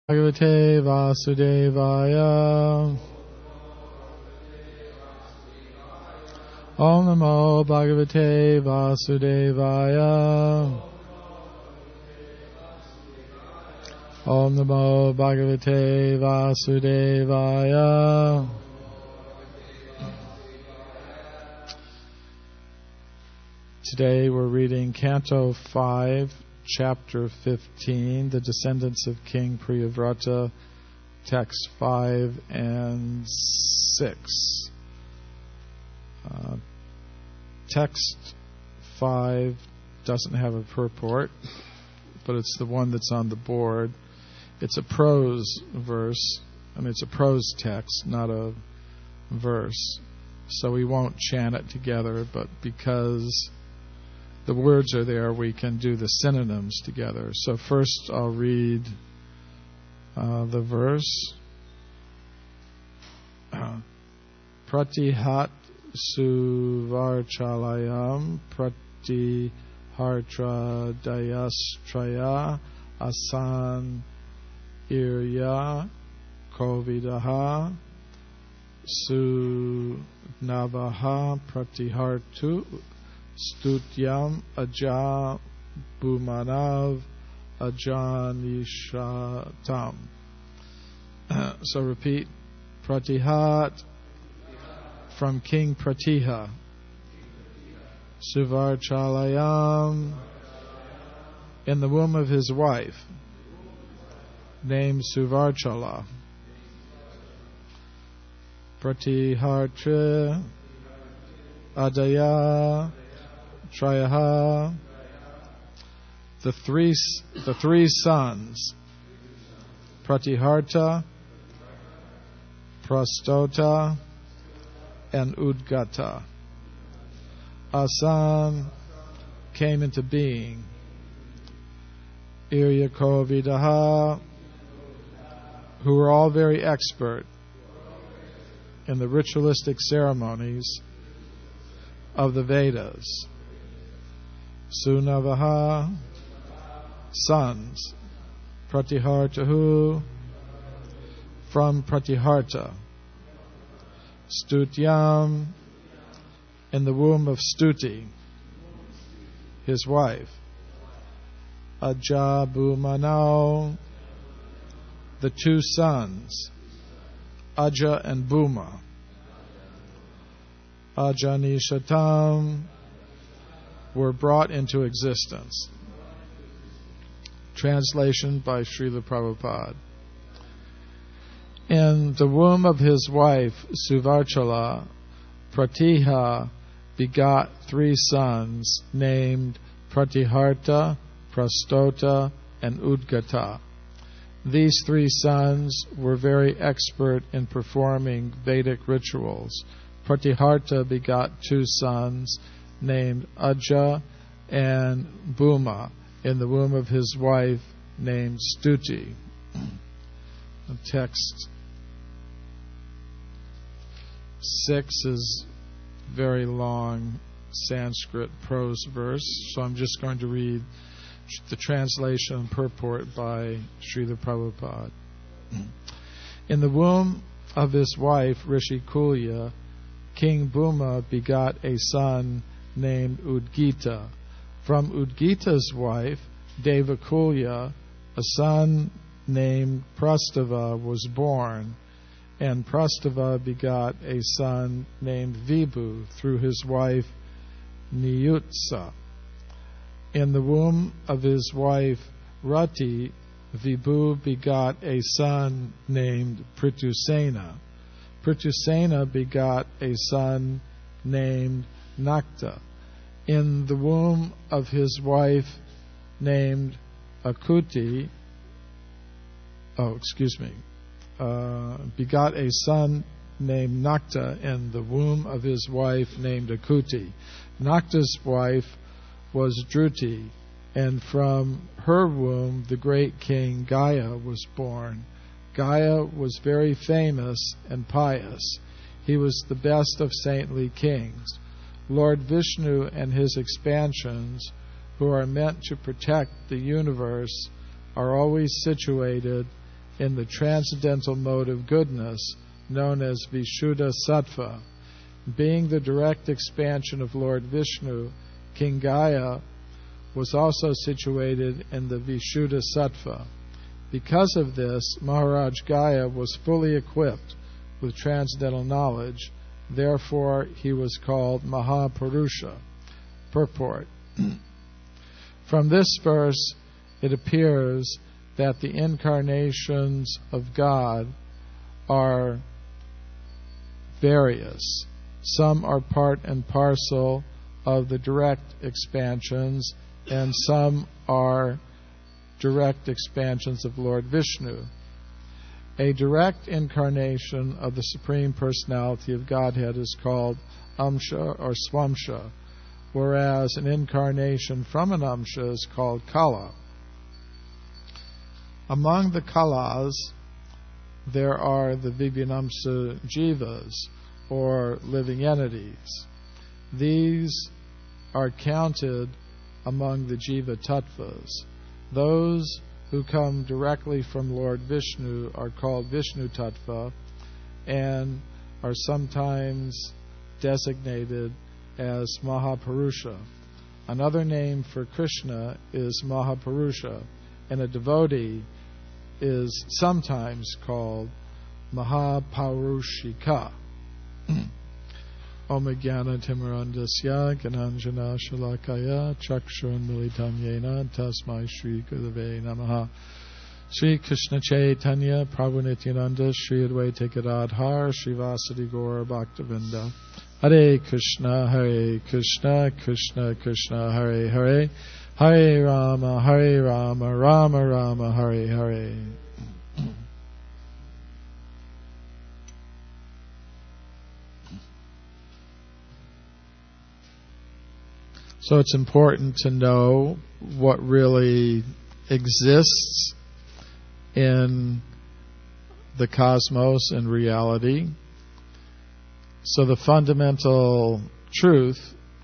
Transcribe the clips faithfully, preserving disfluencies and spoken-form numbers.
Bhagavate Vasudevaya. Om Namo Bhagavate Vasudevaya. Om Namo Bhagavate Vasudevaya. Today we're reading Canto five, Chapter fifteen, The Descendants of King Priyavrata, Text five and six. Uh, text five doesn't have a purport, but it's the one that's on the board. It's a prose verse. I mean, it's a prose text, not a verse. So we won't chant it together, but because the words are there, we can do the synonyms together. So first I'll read uh, the verse. Uh, Pratihat suvarchalayam pratihartra dayastraya asan irya kovidaha sunavaha pratihartu Stutyam aja bhumanav ajanishatam. So repeat. Pratihat, from King Pratiha. Suvarchalayam, in the womb of his wife, named Suvarchala. Pratihartra adaya Trayaha, the three the three sons, Pratiharta, Prastota, and Udgata. Asan came into being. Iryakovidaha, who were all very expert in the ritualistic ceremonies of the Vedas. Sunavaha, sons, Pratihartahu, from Pratiharta. Stutyam, in the womb of Stuti, his wife. Ajabhumanau, the two sons, Aja and Bhuma. Ajanishatam, were brought into existence. Translation by Srila Prabhupada. In the womb of his wife, Suvarchala, Pratiha begot three sons named Pratiharta, Prastota, and Udgata. These three sons were very expert in performing Vedic rituals. Pratiharta begot two sons named Aja and Bhuma in the womb of his wife named Stuti. The text six is very long Sanskrit prose verse, so I'm just going to read the translation and purport by Srila Prabhupada. In the womb of his wife Rishi Kulya, King Bhuma begot a son named Udgita. From Udgita's wife, Devakulya, a son named Prastava was born, and Prastava begot a son named Vibhu through his wife Niyutsa. In the womb of his wife Rati, Vibhu begot a son named Pritusena. Pritusena begot a son named Nakta. In the womb of his wife named Akuti, oh, excuse me, uh, begot a son named Nakta in the womb of his wife named Akuti. Nakta's wife was Druti, and from her womb the great king Gaya was born. Gaya was very famous and pious. He was the best of saintly kings. Lord Vishnu and his expansions, who are meant to protect the universe, are always situated in the transcendental mode of goodness known as Vishuddha Sattva. Being the direct expansion of Lord Vishnu, King Gaya was also situated in the Vishuddha Sattva. Because of this, Maharaj Gaya was fully equipped with transcendental knowledge. Therefore, he was called Mahapurusha. Purport. From this verse, it appears that the incarnations of God are various. Some are part and parcel of the direct expansions, and some are direct expansions of Lord Vishnu. A direct incarnation of the Supreme Personality of Godhead is called Amsha or Swamsha, whereas an incarnation from an Amsha is called Kala. Among the Kalas, there are the Vibhyanamsa Jivas, or living entities. These are counted among the Jiva Tattvas. Those who come directly from Lord Vishnu are called Vishnu Tattva and are sometimes designated as Mahapurusha. Another name for Krishna is Mahapurusha, and a devotee is sometimes called Mahaparushika. Om Jnana Timirandasya Gananjana Shalakaya Chakshurun Militam Yena Tasmai Shri Gurave Namaha. Shri Krishna Chaitanya Prabhu Nityananda Shri Advaita Gadadhar Shri Vasadi Gaura Bhaktavinda. Hare Krishna Hare Krishna Krishna Krishna Hare Hare Hare Rama Hare Rama Rama Rama Hare Hare. So it's important to know what really exists in the cosmos and reality. So the fundamental truth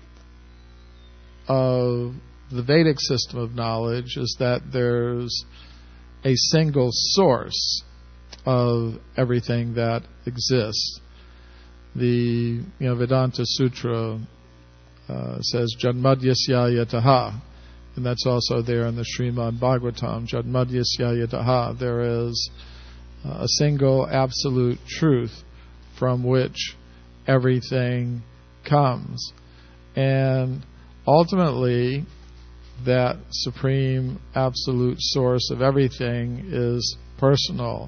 of the Vedic system of knowledge is that there's a single source of everything that exists. The you know Vedanta Sutra Uh, says Janmadyasya Yataha, and that's also there in the Srimad Bhagavatam. Janmadyasya Yataha. There is uh, a single absolute truth from which everything comes, and ultimately that supreme absolute source of everything is personal.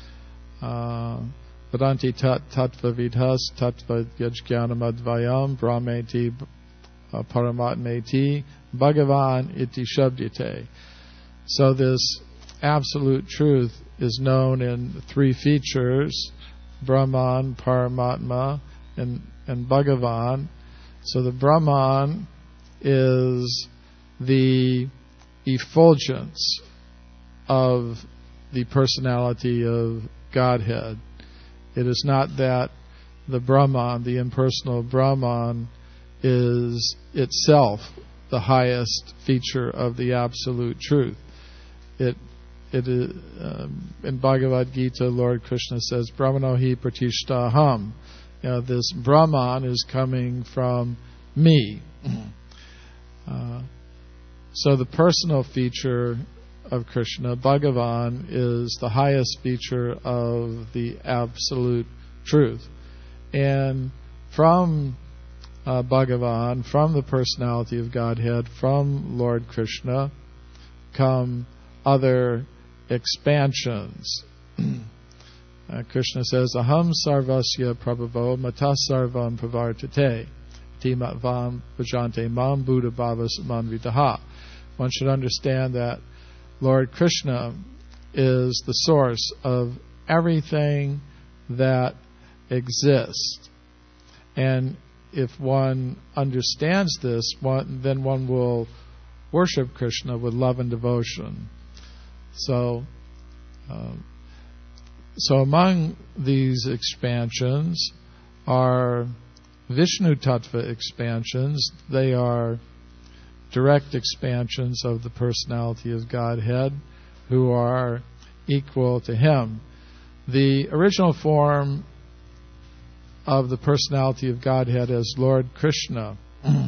Uh, Vedanti tat tattva vidhas tattva yajnanam advayam brahmeti paramatmeti bhagavan iti shabdite. So this absolute truth is known in three features: Brahman, Paramatma, and, and Bhagavan. So the Brahman is the effulgence of the personality of Godhead. It is not that the Brahman, the impersonal Brahman, is itself the highest feature of the absolute truth. It, it is, um, in Bhagavad Gita, Lord Krishna says, Brahmano hi pratishtaham. You know, this Brahman is coming from me. uh, so the personal feature of Krishna, Bhagavan, is the highest feature of the absolute truth. And from uh, Bhagavan, from the personality of Godhead, from Lord Krishna, come other expansions. uh, Krishna says, Aham sarvasya prabhavo mata sarvam pravartate timatvam bhajante mam buddha bhavas manvitaha. One should understand that Lord Krishna is the source of everything that exists. And if one understands this, one, then one will worship Krishna with love and devotion. So, uh, so among these expansions are Vishnu Tattva expansions. They are direct expansions of the personality of Godhead, who are equal to him. The original form of the personality of Godhead as Lord Krishna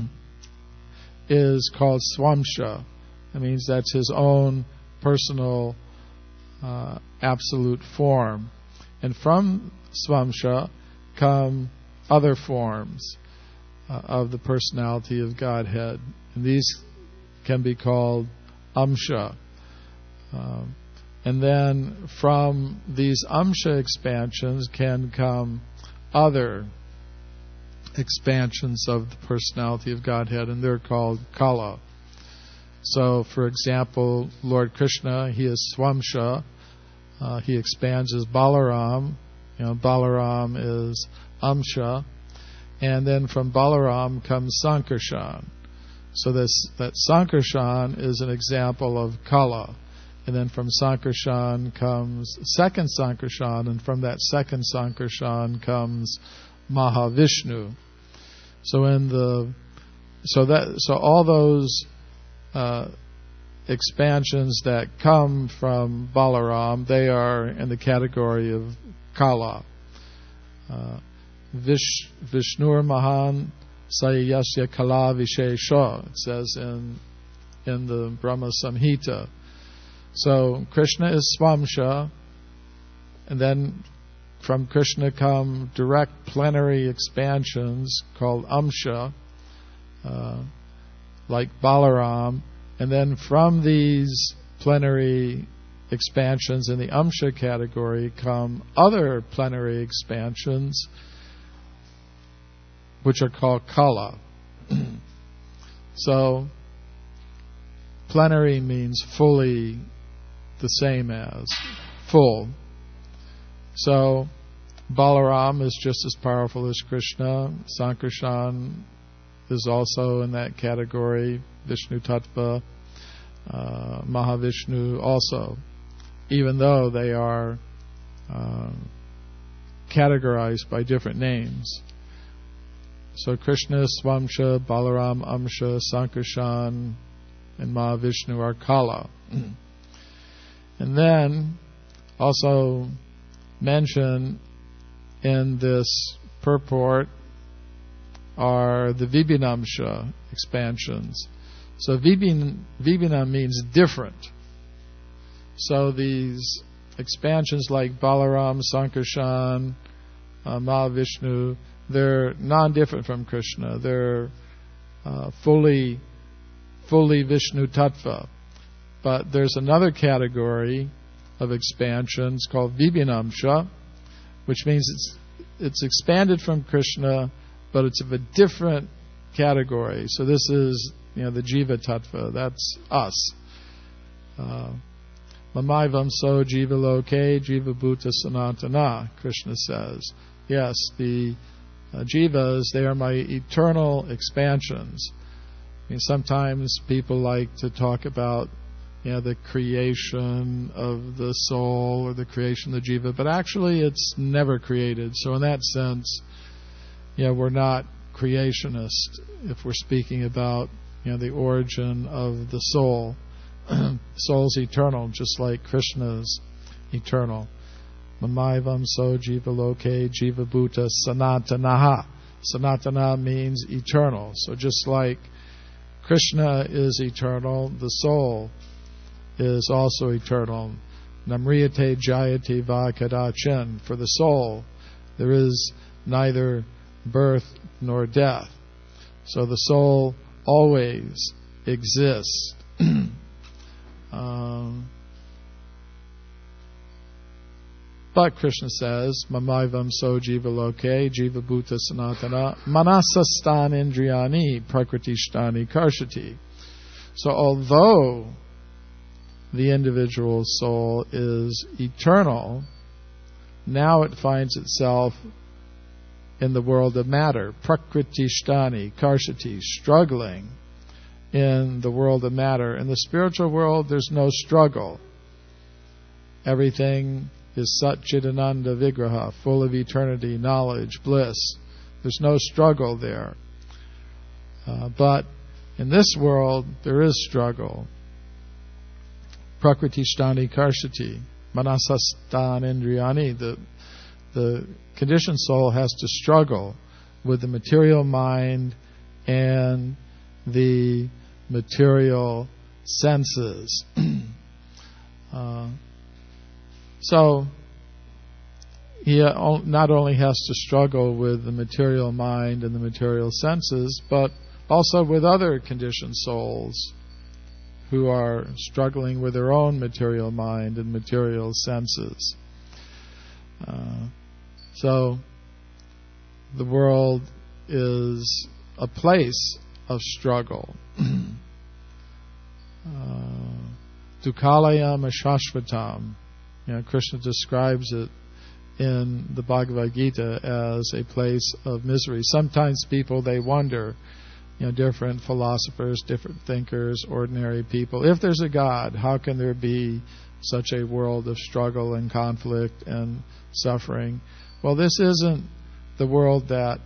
is called Swamsha. That means that's his own personal uh, absolute form. And from Swamsha come other forms uh, of the personality of Godhead. And these can be called Amsha. Um, and then from these Amsha expansions can come other expansions of the personality of Godhead, and they're called Kala. So, for example, Lord Krishna, he is Swamsha. Uh, he expands as Balaram. You know, Balaram is Amsha. And then from Balaram comes Sankarshan. So this that Sankarshan is an example of Kala. And then from Sankarshan comes second Sankarshan, and from that second Sankarshan comes Mahavishnu. So in the so that so all those uh, expansions that come from Balaram, they are in the category of Kala. Uh, Vish, Vishnur Mahan Sayasya Kala Vishesha, it says in in the Brahma Samhita. So Krishna is Swamsha, and then from Krishna come direct plenary expansions called Amsha, uh, like Balaram, and then from these plenary expansions in the Amsha category come other plenary expansions which are called Kala. So plenary means fully the same as, full. So Balaram is just as powerful as Krishna. Sankarshan is also in that category. Vishnu Tattva, uh, Mahavishnu also, even though they are uh, categorized by different names. So Krishna, Swamsha, Balaram, Amsha, Sankarshan, and Mahavishnu are Kala. And then also mentioned in this purport are the Vibhinamsha expansions. So Vibhin, Vibhina means different. So these expansions like Balaram, Sankarshan, uh, Mahavishnu, they're non-different from Krishna. They're uh, fully, fully Vishnu Tattva. But there's another category of expansions called Vibhinamsha, which means it's it's expanded from Krishna, but it's of a different category. So this is, you know, the Jiva Tattva. That's us. Mamaivam so Jiva Loke, Jiva Bhuta Sanatana, Krishna says. Yes, the uh, Jivas, they are my eternal expansions. I mean, sometimes people like to talk about, you know, the creation of the soul or the creation of the jiva, but actually it's never created. So in that sense, you know, we're not creationist if we're speaking about, you know, the origin of the soul. Soul's eternal, just like Krishna's eternal. Mamaivam so jiva loke jiva bhuta sanatanaha. Sanatana means eternal. So just like Krishna is eternal, the soul is also eternal. Namriyate jayate va kadachin. For the soul, there is neither birth nor death. So the soul always exists. um, but Krishna says, Mamaivam so jiva loke, jiva bhuta sanatana, manasastan indriyani, prakritishtani karshati. So although the individual soul is eternal, now it finds itself in the world of matter, prakritishtani, karshati, struggling in the world of matter. In the spiritual world, there's no struggle. Everything is Sat Chidananda Vigraha, full of eternity, knowledge, bliss. There's no struggle there. Uh, but in this world, there is struggle. Prakritishtani karshati. manasastan indriyani, the the conditioned soul has to struggle with the material mind and the material senses. uh, so he not only has to struggle with the material mind and the material senses, but also with other conditioned souls who are struggling with their own material mind and material senses. Uh, so the world is a place of struggle. Dukhalayam ashashvatam. You know, Krishna describes it in the Bhagavad Gita as a place of misery. Sometimes people, they wonder, you know, different philosophers, different thinkers, ordinary people, if there's a God, how can there be such a world of struggle and conflict and suffering? Well, this isn't the world that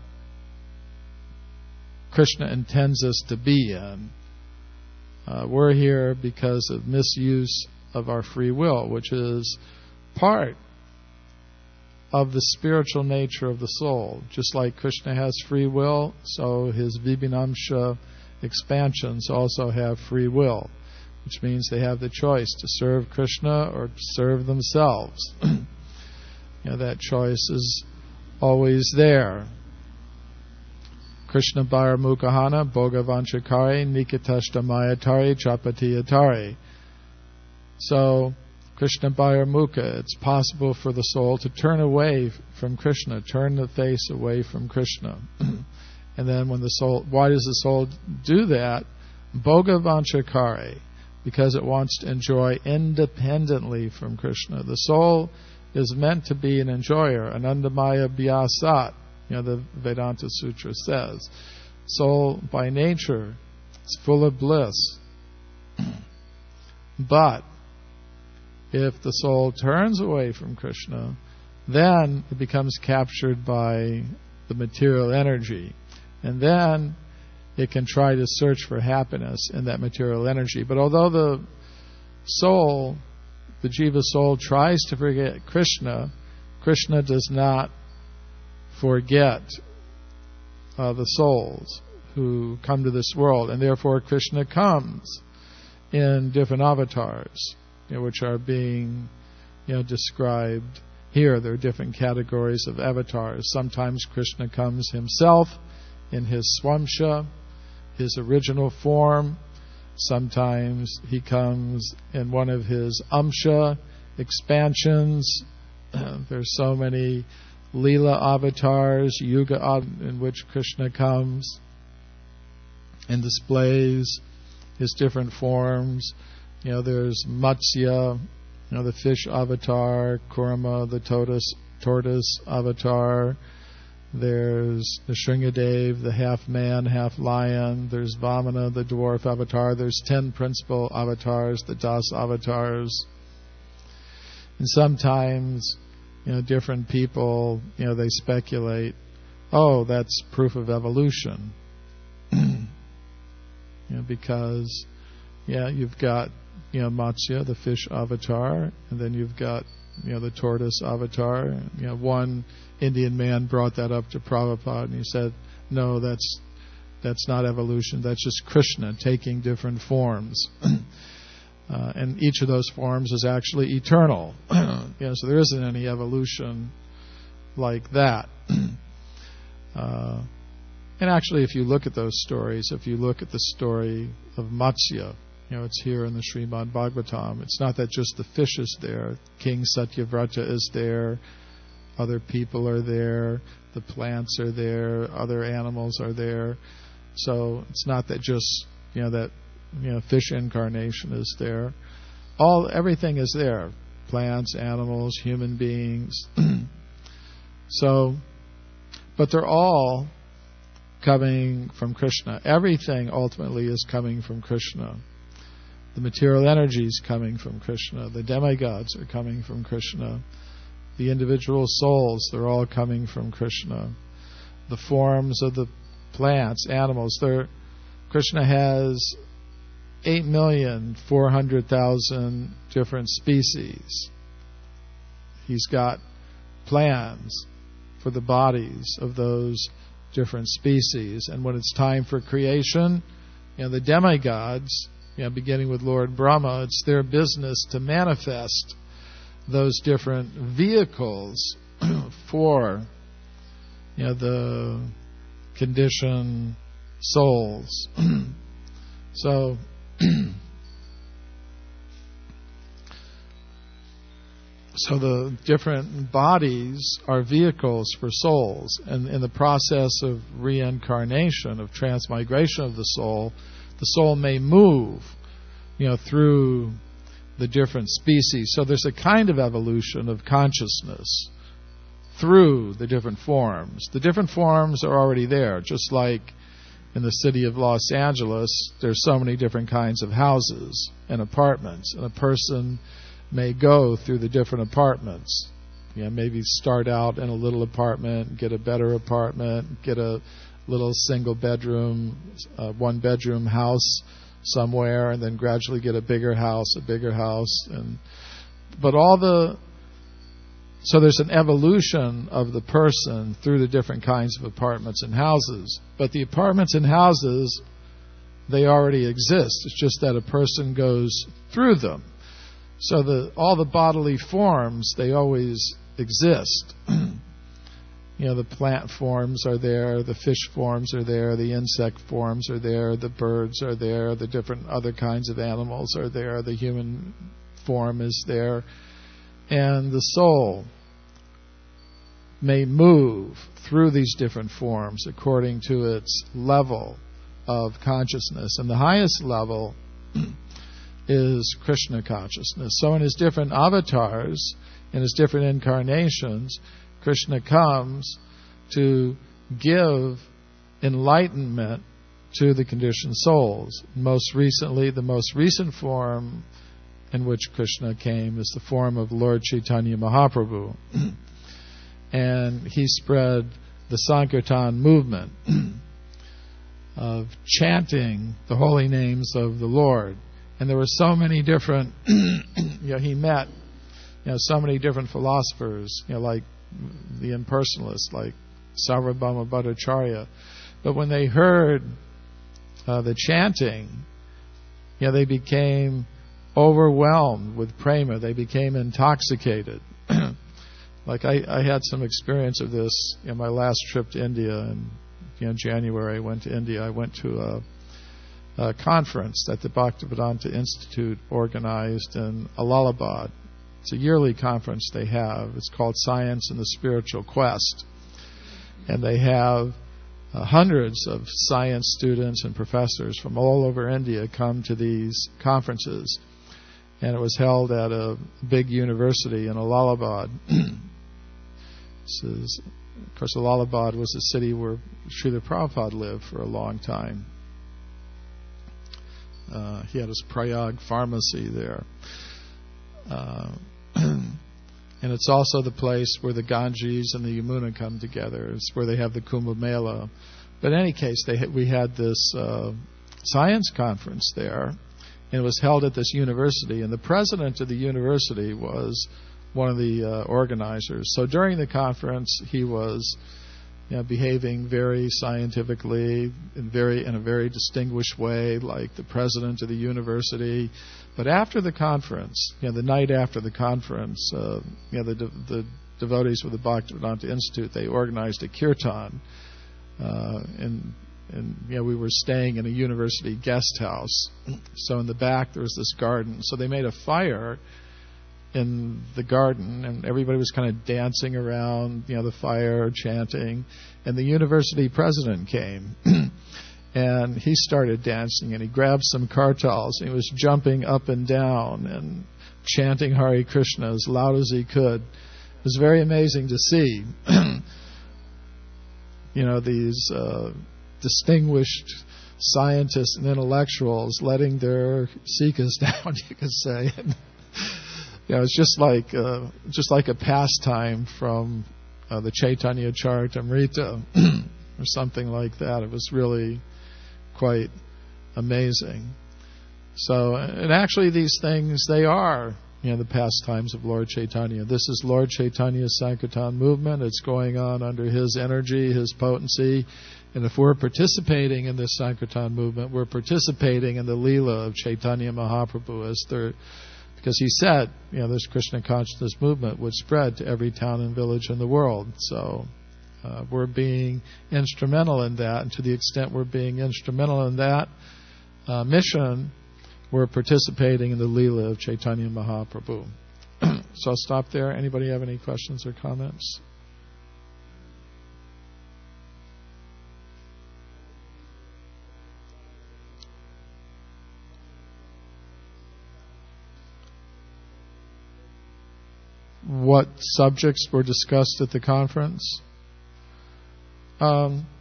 Krishna intends us to be in. Uh, we're here because of misuse of our free will, which is part of the spiritual nature of the soul. Just like Krishna has free will, so his Vibhinamsha expansions also have free will, which means they have the choice to serve Krishna or to serve themselves. You know, that choice is always there. Krishna Bhara Mukahana Bhogavanchakari Nikatashtamayatari Chapatiyatari. So Krishna Bhara Mukha, it's possible for the soul to turn away from Krishna, turn the face away from Krishna. And then when the soul, why does the soul do that? Bhogavanchakari, because it wants to enjoy independently from Krishna. The soul is meant to be an enjoyer, Anandamaya Vyasat. You know, the Vedanta Sutra says, soul by nature is full of bliss. But if the soul turns away from Krishna, then it becomes captured by the material energy. And then it can try to search for happiness in that material energy. But although the soul, the jiva soul, tries to forget Krishna, Krishna does not forget uh, the souls who come to this world, and therefore Krishna comes in different avatars, you know, which are being, you know, described here. There are different categories of avatars. Sometimes Krishna comes himself in his swamsha, his original form. Sometimes he comes in one of his amsha expansions. There's so many Leela avatars, Yuga in which Krishna comes and displays his different forms. You know, there's Matsya, you know, the fish avatar, Kurma, the tortoise, tortoise avatar. There's the Shringadev, the half man, half lion. There's Vamana, the dwarf avatar. There's ten principal avatars, the Das avatars. And sometimes, you know, different people, you know, they speculate, oh, that's proof of evolution. You know, because, yeah, you've got, you know, Matsya, the fish avatar, and then you've got, you know, the tortoise avatar. You know, one Indian man brought that up to Prabhupada, and he said, no, that's that's not evolution. That's just Krishna taking different forms. Uh, and each of those forms is actually eternal. You know, so there isn't any evolution like that. Uh, and actually, if you look at those stories, if you look at the story of Matsya, you know, it's here in the Srimad Bhagavatam. It's not that just the fish is there. King Satyavrata is there. Other people are there. The plants are there. Other animals are there. So it's not that just, you know, that, you know, fish incarnation is there. All everything is there. Plants, animals, human beings. So, but they're all coming from Krishna. Everything ultimately is coming from Krishna. The material energy is coming from Krishna. The demigods are coming from Krishna. The individual souls, they're all coming from Krishna. The forms of the plants, animals, they're, Krishna has eight million four hundred thousand different species. He's got plans for the bodies of those different species. And when it's time for creation, you know, the demigods, you know, beginning with Lord Brahma, it's their business to manifest those different vehicles for, you know, the conditioned souls. So So the different bodies are vehicles for souls, and in the process of reincarnation, of transmigration of the soul, the soul may move, you know, through the different species. So there's a kind of evolution of consciousness through the different forms. The different forms are already there, just like in the city of Los Angeles, there's so many different kinds of houses and apartments, and a person may go through the different apartments. You know, maybe start out in a little apartment, get a better apartment, get a little single bedroom, uh, one bedroom house somewhere, and then gradually get a bigger house, a bigger house, and but all the so there's an evolution of the person through the different kinds of apartments and houses. But the apartments and houses, they already exist. It's just that a person goes through them. So the all the bodily forms, they always exist. You know, the plant forms are there, the fish forms are there, the insect forms are there, the birds are there, the different other kinds of animals are there, the human form is there. And the soul may move through these different forms according to its level of consciousness. And the highest level is Krishna consciousness. So in his different avatars, in his different incarnations, Krishna comes to give enlightenment to the conditioned souls. Most recently, the most recent form in which Krishna came is the form of Lord Chaitanya Mahaprabhu. And he spread the Sankirtan movement of chanting the holy names of the Lord. And there were so many different, you know, he met, you know, so many different philosophers, you know, like the impersonalists, like Sarvabhauma Bhattacharya. But when they heard uh, the chanting, you know, they became overwhelmed with prema. They became intoxicated. Like I, I had some experience of this in my last trip to India. In you know, January, I went to India. I went to a, a conference that the Bhaktivedanta Institute organized in Allahabad. It's a yearly conference they have. It's called Science and the Spiritual Quest. And they have uh, hundreds of science students and professors from all over India come to these conferences. And it was held at a big university in Allahabad. This is, of course, Allahabad was a city where Srila Prabhupada lived for a long time. Uh, he had his Prayag pharmacy there. Uh, and it's also the place where the Ganges and the Yamuna come together. It's where they have the Kumbh Mela. But in any case, they we had this uh, science conference there, and it was held at this university. And the president of the university was one of the uh, organizers. So during the conference, he was, you know, behaving very scientifically, in very in a very distinguished way, like the president of the university. But after the conference, you know, the night after the conference, uh, you know, the, de- the devotees of the Bhaktivedanta Institute, they organized a kirtan, uh, and and you know, we were staying in a university guest house. So in the back there was this garden. So they made a fire in the garden, and everybody was kind of dancing around, you know, the fire, chanting. And the university president came. And he started dancing, and he grabbed some kartals, and he was jumping up and down and chanting Hare Krishna as loud as he could. It was very amazing to see, you know, these uh, distinguished scientists and intellectuals letting their sikhs down, you could say. And, you know, it's just like uh, just like a pastime from uh, the Chaitanya Charitamrita or something like that. It was really quite amazing. So, and actually these things, they are you know, the pastimes of Lord Chaitanya. This is Lord Chaitanya's Sankirtan movement. It's going on under his energy, his potency. And if we're participating in this Sankirtan movement, we're participating in the Leela of Chaitanya Mahaprabhu, as there, because he said, you know, this Krishna consciousness movement would spread to every town and village in the world. So uh, we're being instrumental in that, and to the extent we're being instrumental in that uh, mission, we're participating in the Leela of Chaitanya Mahaprabhu. So I'll stop there. Anybody have any questions or comments? What subjects were discussed at the conference? Um,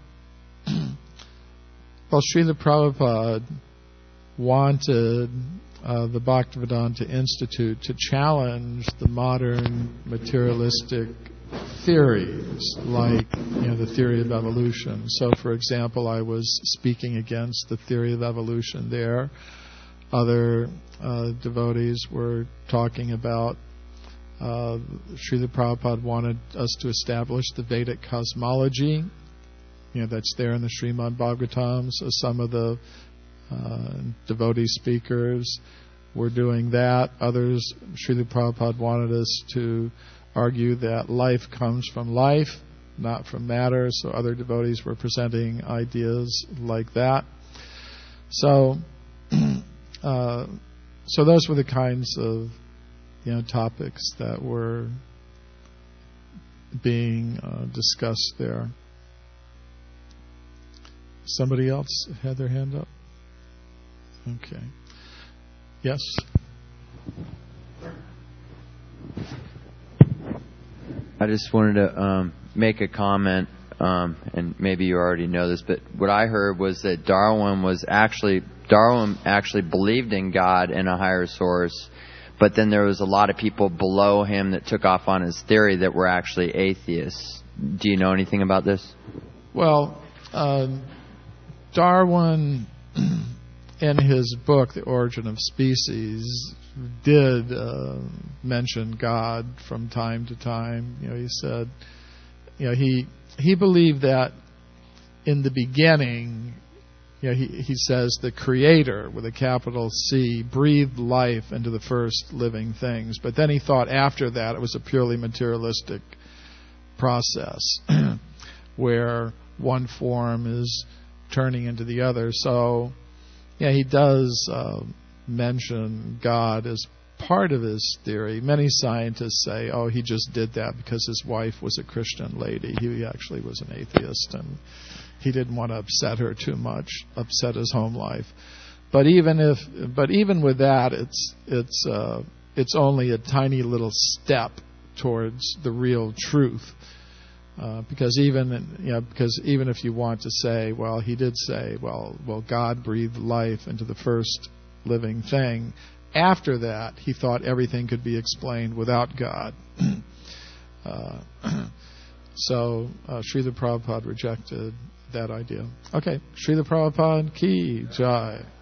well, Srila Prabhupada wanted uh, the Bhaktivedanta Institute to challenge the modern materialistic theories, like, you know, the theory of evolution. So, for example, I was speaking against the theory of evolution there. Other uh, devotees were talking about uh, Srila Prabhupada wanted us to establish the Vedic cosmology. You know, that's there in the Srimad Bhagavatam. So some of the Uh, devotee speakers were doing that. Others, Srila Prabhupada wanted us to argue that life comes from life, not from matter. So other devotees were presenting ideas like that. So, uh, so those were the kinds of, you know, topics that were being uh, discussed there. Somebody else had their hand up? Okay. Yes? I just wanted to um, make a comment, um, and maybe you already know this, but what I heard was that Darwin was actually, Darwin actually believed in God and a higher source, but then there was a lot of people below him that took off on his theory that were actually atheists. Do you know anything about this? Well, uh, Darwin... in his book, The Origin of Species, did uh, mention God from time to time. You know, he said, you know, he he believed that in the beginning, you know, he he says the Creator with a capital C breathed life into the first living things, but then he thought after that it was a purely materialistic process where one form is turning into the other. So, yeah, he does uh, mention God as part of his theory. Many scientists say, oh, he just did that because his wife was a Christian lady. He actually was an atheist, and he didn't want to upset her too much, upset his home life. But even if, but even with that, it's it's uh, it's only a tiny little step towards the real truth. Uh, because even you know, because even if you want to say, well, he did say, well, well, God breathed life into the first living thing. After that, he thought everything could be explained without God. uh, so uh, Srila Prabhupada rejected that idea. Okay, Srila Prabhupada ki jai.